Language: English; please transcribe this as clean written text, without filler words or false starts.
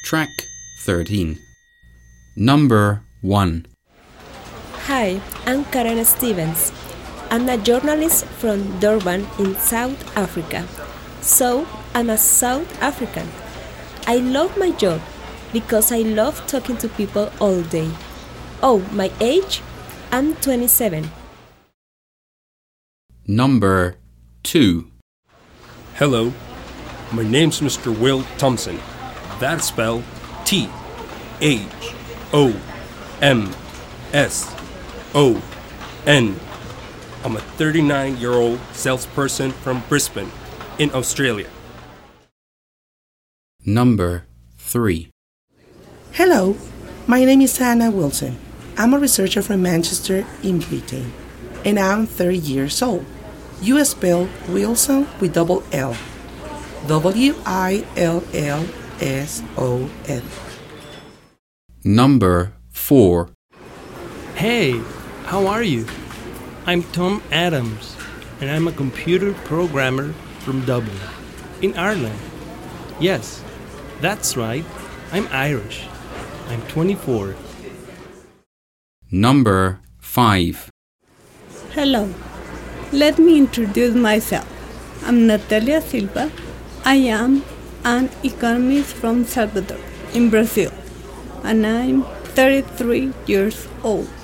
Track 13. Number 1. Hi, I'm Karen Stevens. I'm a journalist from Durban in South Africa. So, I'm a South African. I love my job because I love talking to people all day. Oh, my age? I'm 27. Number 2. Hello, my name's Mr. Will Thompson. That's spelled T-H-O-M-S-O-N. I'm a 39-year-old salesperson from Brisbane, in Australia. Number 3. Hello, my name is Anna Wilson. I'm a researcher from Manchester in Britain, and I'm 30 years old. You spell Wilson with double L. W-I-L-L-S-O-N. Number 4. Hey, how are you? I'm Tom Adams, and I'm a computer programmer from Dublin, in Ireland. Yes, that's right, I'm Irish. I'm 24. Number 5. Hello, let me introduce myself. I'm Natalia Silva. I am an economist from Salvador, in Brazil, and I'm 33 years old.